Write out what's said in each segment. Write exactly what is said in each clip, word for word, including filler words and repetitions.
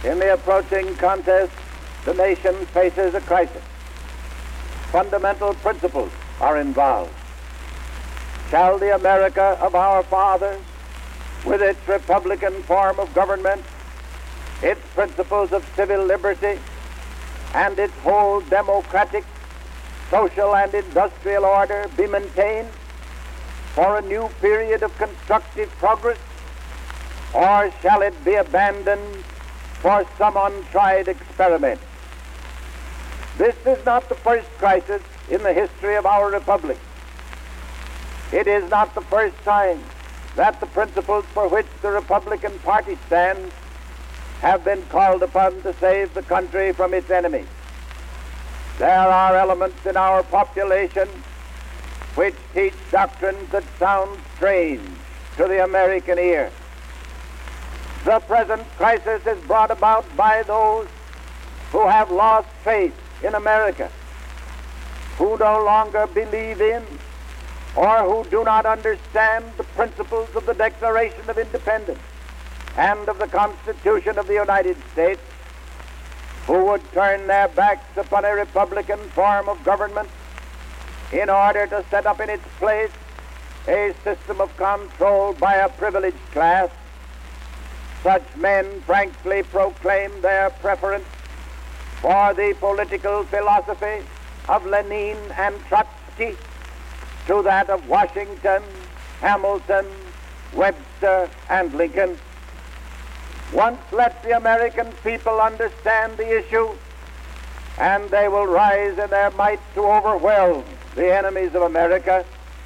In the approaching contest, the nation faces a crisis. Fundamental principles are involved. Shall the America of our fathers, with its Republican form of government, its principles of civil liberty, and its whole democratic, social, and industrial order, be maintained for a new period of constructive progress, or shall it be abandoned for some untried experiment? This is not the first crisis in the history of our republic. It is not the first time that the principles for which the Republican Party stands have been called upon to save the country from its enemies. There are elements in our population which teach doctrines that sound strange to the American ear. The present crisis is brought about by those who have lost faith in America, who no longer believe in or who do not understand the principles of the Declaration of Independence and of the Constitution of the United States, who would turn their backs upon a Republican form of government in order to set up in its place a system of control by a privileged class. Such men frankly proclaim their preference for the political philosophy of Lenin and Trotsky to that of Washington, Hamilton, Webster, and Lincoln. Once let the American people understand the issue, and they will rise in their might to overwhelm the enemies of America.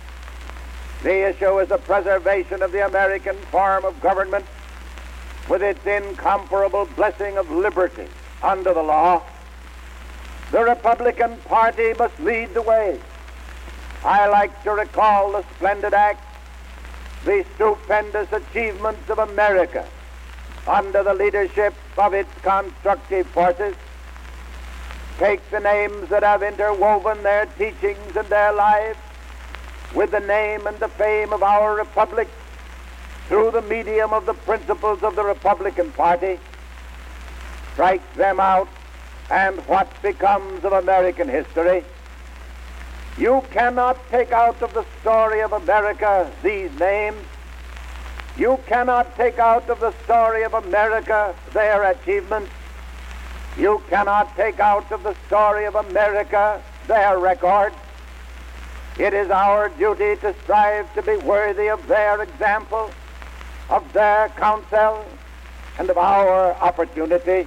The issue is the preservation of the American form of government with its incomparable blessing of liberty under the law. The Republican Party must lead the way. I like to recall the splendid acts, the stupendous achievements of America under the leadership of its constructive forces. Take the names that have interwoven their teachings and their lives with the name and the fame of our republic through the medium of the principles of the Republican Party. Strike them out, and what becomes of American history? You cannot take out of the story of America these names. You cannot take out of the story of America their achievements. You cannot take out of the story of America their record. It is our duty to strive to be worthy of their example, of their counsel, and of our opportunity.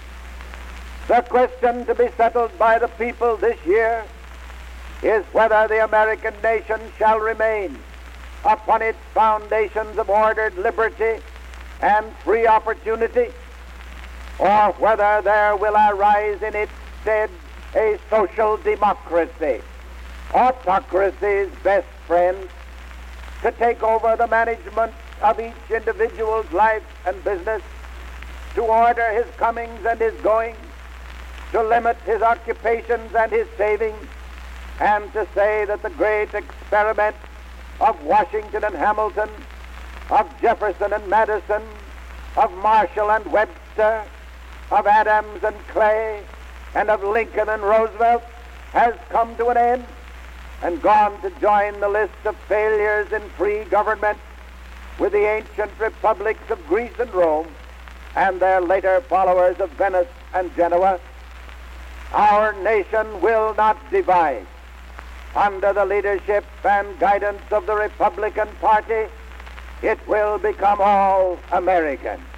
The question to be settled by the people this year is whether the American nation shall remain upon its foundations of ordered liberty and free opportunity, or whether there will arise in its stead a social democracy, autocracy's best friend, to take over the management of each individual's life and business, to order his comings and his goings, to limit his occupations and his savings, and to say that the great experiment of Washington and Hamilton, of Jefferson and Madison, of Marshall and Webster, of Adams and Clay, and of Lincoln and Roosevelt has come to an end and gone to join the list of failures in free government with the ancient republics of Greece and Rome and their later followers of Venice and Genoa. Our nation will not divide. Under the leadership and guidance of the Republican Party, it will become all American.